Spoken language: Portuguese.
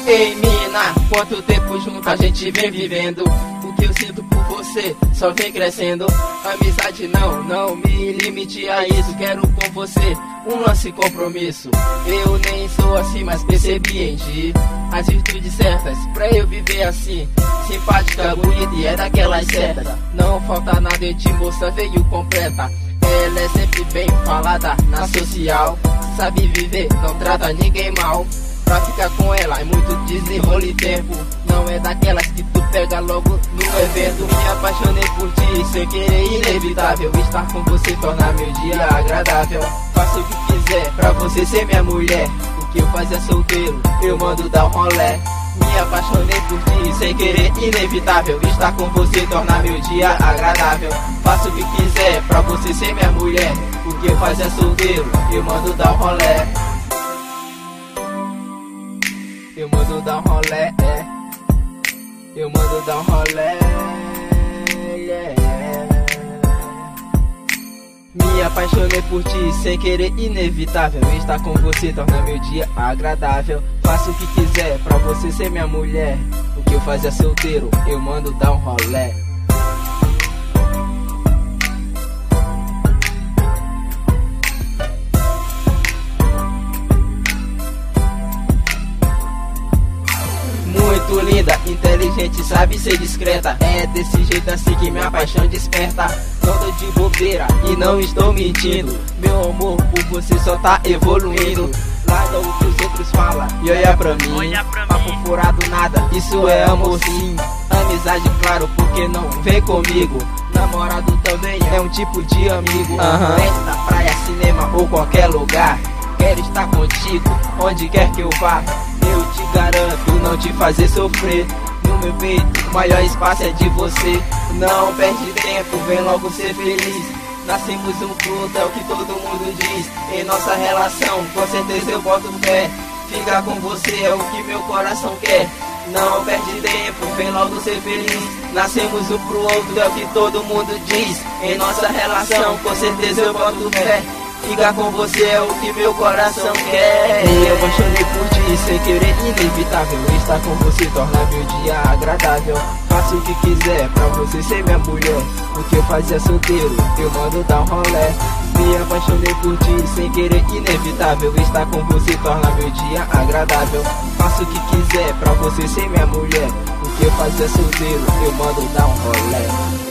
Ei mina, quanto tempo junto a gente vem vivendo. O que eu sinto por você só vem crescendo. Amizade não me limite a isso. Quero com você um lance compromisso. Eu nem sou assim, mas percebi em ti as virtudes certas pra eu viver assim. Simpática, bonita e é daquelas certas. Não falta nada em ti, moça, veio completa. Ela é sempre bem falada na social. Sabe viver, não trata ninguém mal. Pra ficar com ela é muito desenrole tempo. Não é daquelas que tu pega logo no evento. Me apaixonei por ti, sem querer, inevitável. Estar com você torna meu dia agradável. Faço o que quiser pra você ser minha mulher. O que eu fazia solteiro, eu mando dar um rolé. Me apaixonei por ti, sem querer, inevitável. Estar com você torna meu dia agradável. Faço o que quiser pra você ser minha mulher. O que eu fazia solteiro, eu mando dar um rolé. Eu mando dar um rolé, eu mando dar um rolé, Me apaixonei por ti, sem querer, inevitável. Estar com você torna meu dia agradável. Faço o que quiser pra você ser minha mulher. O que eu fazia solteiro, eu mando dar um rolé. Muito linda, inteligente, sabe ser discreta. É desse jeito assim que minha paixão desperta. Não tô de bobeira e não estou mentindo. Meu amor por você só tá evoluindo. Larga o que os outros falam e olha pra mim. Papo furado nada, isso é amor sim. Amizade claro, porque não vem comigo. Namorado também é um tipo de amigo. Festa, praia, cinema ou qualquer lugar. Quero estar contigo, onde quer que eu vá. Eu te garanto não te fazer sofrer. No meu peito, o maior espaço é de você. Não perde tempo, vem logo ser feliz. Nascemos um pro outro, é o que todo mundo diz. Em nossa relação, com certeza eu boto fé. Ficar com você é o que meu coração quer. Não perde tempo, vem logo ser feliz. Nascemos um pro outro, é o que todo mundo diz. Em nossa relação, com certeza eu boto fé. Ficar com você é o que meu coração quer. Me apaixonei por ti, sem querer, inevitável. Estar com você torna meu dia agradável. Faço o que quiser pra você ser minha mulher. O que eu fazia solteiro, eu mando dar um rolé. Me apaixonei por ti, sem querer, inevitável. Estar com você torna meu dia agradável. Faço o que quiser pra você ser minha mulher. O que eu fazia solteiro, eu mando dar um rolé.